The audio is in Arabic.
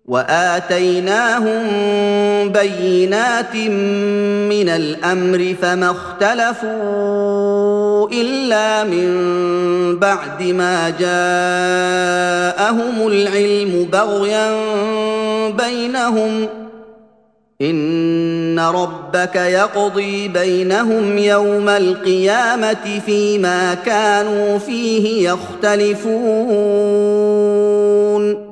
واتيناهم بينات من الامر فما اختلفوا الا من بعد ما جاءهم العلم بغيا بينهم ان ربك يقضي بينهم يوم القيامه فيما كانوا فيه يختلفون